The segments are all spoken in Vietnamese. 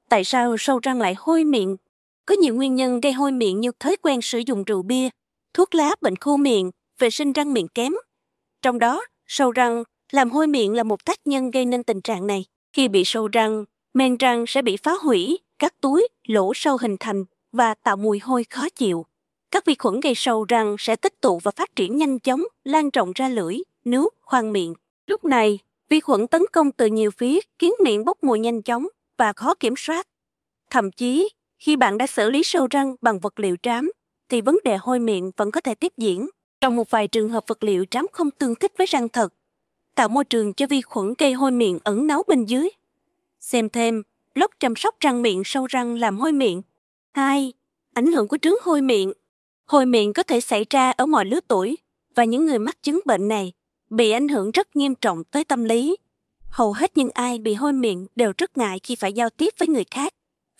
Tại sao sâu răng lại hôi miệng? Có nhiều nguyên nhân gây hôi miệng như thói quen sử dụng rượu bia, thuốc lá, bệnh khô miệng, vệ sinh răng miệng kém. Trong đó, sâu răng làm hôi miệng là một tác nhân gây nên tình trạng này. Khi bị sâu răng, men răng sẽ bị phá hủy, các túi, lỗ sâu hình thành và tạo mùi hôi khó chịu. Các vi khuẩn gây sâu răng sẽ tích tụ và phát triển nhanh chóng, lan rộng ra lưỡi, nuốt, khoang miệng. Lúc này, vi khuẩn tấn công từ nhiều phía khiến miệng bốc mùi nhanh chóng và khó kiểm soát. Thậm chí, khi bạn đã xử lý sâu răng bằng vật liệu trám, thì vấn đề hôi miệng vẫn có thể tiếp diễn. Trong một vài trường hợp vật liệu trám không tương thích với răng thật, tạo môi trường cho vi khuẩn gây hôi miệng ẩn náu bên dưới. Xem thêm, blog chăm sóc răng miệng sâu răng làm hôi miệng. 2. Ảnh hưởng của trứng hôi miệng. Hôi miệng có thể xảy ra ở mọi lứa tuổi, và những người mắc chứng bệnh này bị ảnh hưởng rất nghiêm trọng tới tâm lý. Hầu hết những ai bị hôi miệng đều rất ngại khi phải giao tiếp với người khác,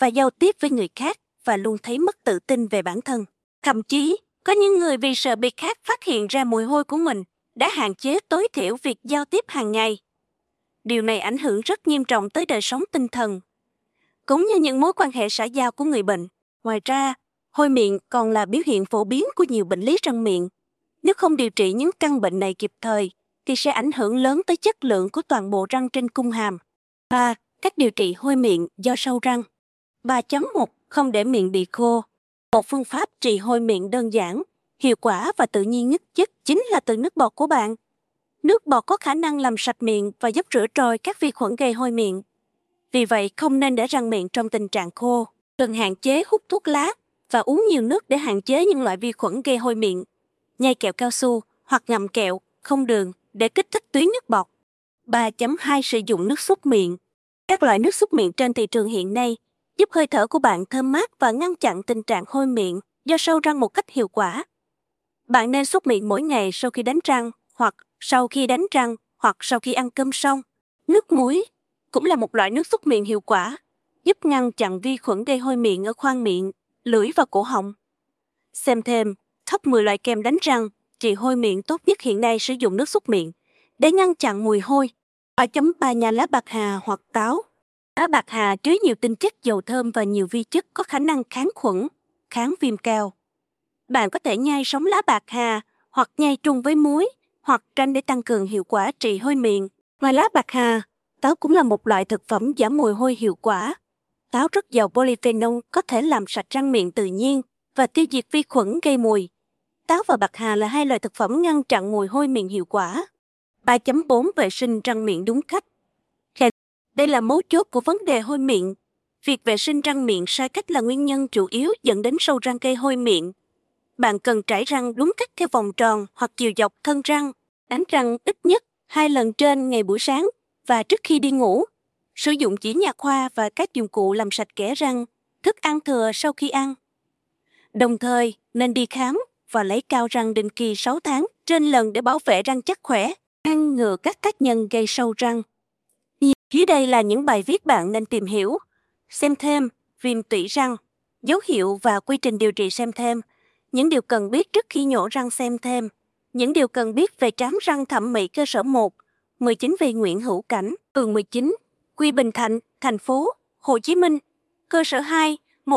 và luôn thấy mất tự tin về bản thân. Thậm chí, có những người vì sợ bị khác phát hiện ra mùi hôi của mình đã hạn chế tối thiểu việc giao tiếp hàng ngày. Điều này ảnh hưởng rất nghiêm trọng tới đời sống tinh thần, cũng như những mối quan hệ xã giao của người bệnh. Ngoài ra, hôi miệng còn là biểu hiện phổ biến của nhiều bệnh lý răng miệng. Nếu không điều trị những căn bệnh này kịp thời, thì sẽ ảnh hưởng lớn tới chất lượng của toàn bộ răng trên cung hàm. 3. Cách điều trị hôi miệng do sâu răng. 3.1. Không để miệng bị khô. Một phương pháp trị hôi miệng đơn giản, hiệu quả và tự nhiên nhất chính là từ nước bọt của bạn. Nước bọt có khả năng làm sạch miệng và giúp rửa trôi các vi khuẩn gây hôi miệng. Vì vậy, không nên để răng miệng trong tình trạng khô. Cần hạn chế hút thuốc lá và uống nhiều nước để hạn chế những loại vi khuẩn gây hôi miệng. Nhai kẹo cao su hoặc ngậm kẹo, không đường để kích thích tuyến nước bọt. 3.2. Sử dụng nước súc miệng. Các loại nước súc miệng trên thị trường hiện nay giúp hơi thở của bạn thơm mát và ngăn chặn tình trạng hôi miệng do sâu răng một cách hiệu quả. Bạn nên súc miệng mỗi ngày sau khi đánh răng, hoặc sau khi đánh răng, hoặc sau khi ăn cơm xong. Nước muối cũng là một loại nước súc miệng hiệu quả, giúp ngăn chặn vi khuẩn gây hôi miệng ở khoang miệng, lưỡi và cổ họng. Xem thêm, top 10 loại kem đánh răng trị hôi miệng tốt nhất hiện nay sử dụng nước súc miệng để ngăn chặn mùi hôi. 3.3. Nhà lá bạc hà hoặc táo. Lá bạc hà chứa nhiều tinh chất dầu thơm và nhiều vi chất có khả năng kháng khuẩn, kháng viêm cao. Bạn có thể nhai sống lá bạc hà hoặc nhai chung với muối hoặc chanh để tăng cường hiệu quả trị hôi miệng. Ngoài lá bạc hà, táo cũng là một loại thực phẩm giảm mùi hôi hiệu quả. Táo rất giàu polyphenol có thể làm sạch răng miệng tự nhiên và tiêu diệt vi khuẩn gây mùi. Táo và bạc hà là hai loại thực phẩm ngăn chặn mùi hôi miệng hiệu quả. 3.4. Vệ sinh răng miệng đúng cách. Đây là mấu chốt của vấn đề hôi miệng. Việc vệ sinh răng miệng sai cách là nguyên nhân chủ yếu dẫn đến sâu răng gây hôi miệng. Bạn cần trải răng đúng cách theo vòng tròn hoặc chiều dọc thân răng, đánh răng ít nhất 2 lần trên ngày buổi sáng và trước khi đi ngủ. Sử dụng chỉ nha khoa và các dụng cụ làm sạch kẽ răng, thức ăn thừa sau khi ăn. Đồng thời, nên đi khám và lấy cao răng định kỳ 6 tháng trên lần để bảo vệ răng chắc khỏe, ngăn ngừa các tác nhân gây sâu răng. Dưới đây là những bài viết bạn nên tìm hiểu. Xem thêm, viêm tủy răng, dấu hiệu và quy trình điều trị xem thêm. Những điều cần biết trước khi nhổ răng xem thêm. Những điều cần biết về trám răng thẩm mỹ cơ sở 1, 19 về Nguyễn Hữu Cảnh, phường 19, Quy Bình Thạnh, thành phố Hồ Chí Minh. Cơ sở 2,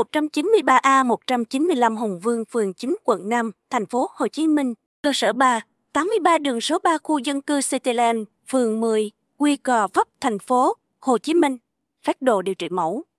193A 195 Hùng Vương, phường 9, quận 5, thành phố Hồ Chí Minh. Cơ sở 3, 83 đường số 3 khu dân cư Cityland, phường 10, Quy Gò Vấp, thành phố Hồ Chí Minh. Phác đồ điều trị mẫu.